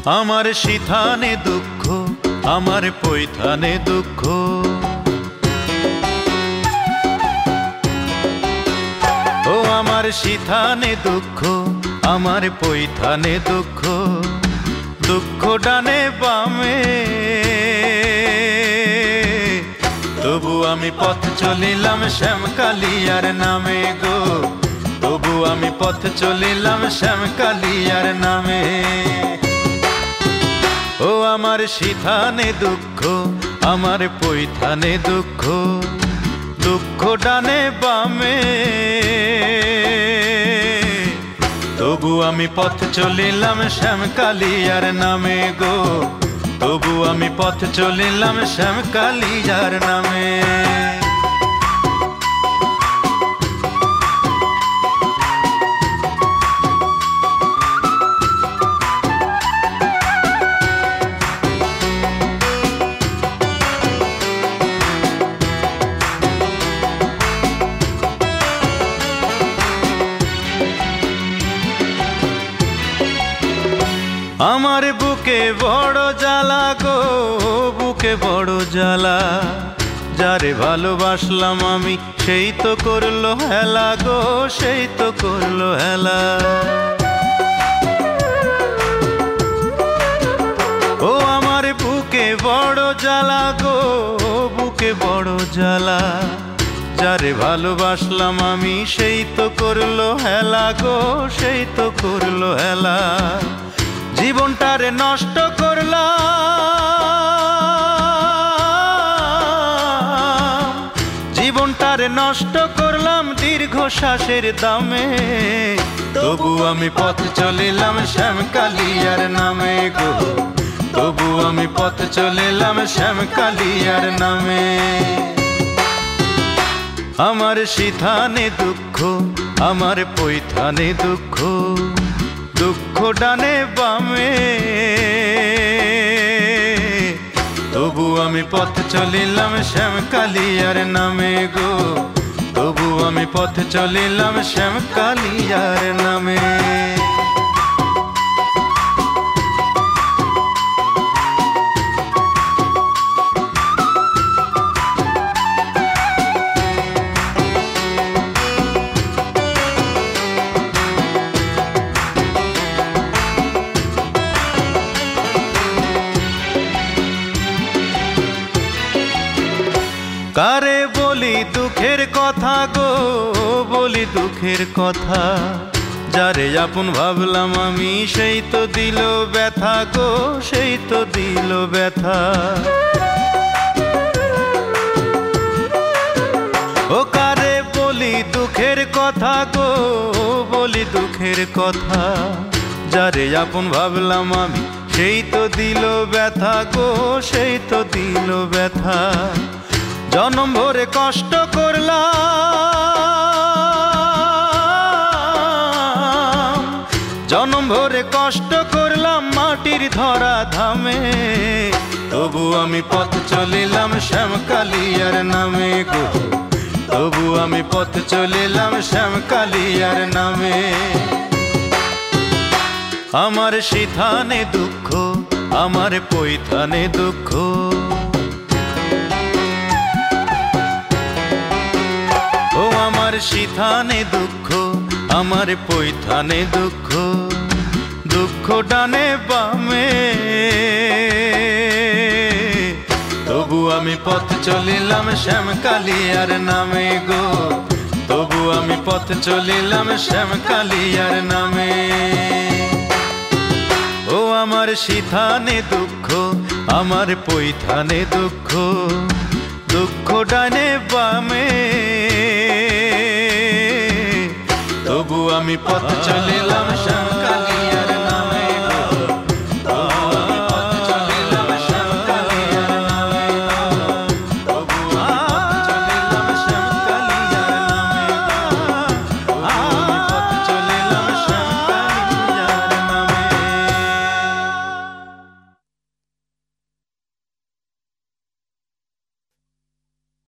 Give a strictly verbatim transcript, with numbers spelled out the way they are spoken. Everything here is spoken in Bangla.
আমার সিথানে দুঃখ, আমার পৈথানে দুঃখ। ও আমার সিথানে দুঃখ, আমার পৈথানে দুঃখ। দুঃখ ডানে বামে, তবু আমি পথ চলিলাম শ্যামকালিয়ার নামে গো। তবু আমি পথ চলিলাম শ্যামকালিয়ার নামে। ও আমার সিথানে দুঃখ, আমার পৈথানে দুঃখ। দুঃখ ডানে বামে, তবু আমি পথ চলিলাম শ্যামকালিয়ার নামে গো। তবু আমি পথ চলিলাম শ্যামকালিয়ার নামে। আমার বুকে বড় জ্বালা গো, বুকে বড় জ্বালা। যারে ভালোবাসলাম আমি সেই তো করলো হেলা গো, সেই তো করলো হেলা। ও আমার বুকে বড় জ্বালা গো, বুকে বড় জ্বালা। যারে ভালোবাসলাম আমি সেই তো করলো হেলা গো, সেই তো করলো হেলা। জীবনটারে নষ্ট করলাম, জীবনটারে নষ্ট করলাম দীর্ঘশ্বাসের দামে। তবু আমি পথ চলিলাম শ্যামকালিয়ার নামে গো। তবু আমি পথ চলিলাম শ্যামকালিয়ার নামে। আমার সিথানে দুঃখ, আমার পৈথানে দুঃখ। দুঃখ ডানে বামে, তবু আমি পথ চলিলাম শ্যামকালিয়ার নামে গো। তবু আমি পথ চলিলাম শ্যামকালিয়ার নামে। কারে বলি দুঃখের কথা গো, বলি দুঃখের কথা। যারে আপন ভাবলাম আমি সেই তো দিল ব্যথা গো, সেই তো দিল ব্যথা। ও কারে বলি দুঃখের কথা গো, বলি দুঃখের কথা। যারে আপন ভাবলাম আমি সেই তো দিল ব্যথা গো, সেই তো দিল ব্যথা। জনম ভরে কষ্ট করলাম, জনম ভরে কষ্ট করলাম মাটির ধরা ধামে। তবু আমি পথ চলিলাম শ্যামকালিয়ার নামে গো। তবু আমি পথ চলিলাম শ্যামকালিয়ার নামে। আমার সিথানে দুঃখ, আমার পৈথানে দুঃখ। ও আমার সিথানে দুঃখ, আমার পৈথানে দুঃখ। দুঃখ ডানে বামে, তবু আমি পথ চলিলাম শ্যামকালিয়ার নামে গো। তবু আমি পথ চলিলাম শ্যামকালিয়ার নামে। ও আমার সিথানে দুঃখ, আমার পৈথানে দুঃখ। দুঃখ ডানে বামে, তবু আমি পথ চলিলাম শ্যাম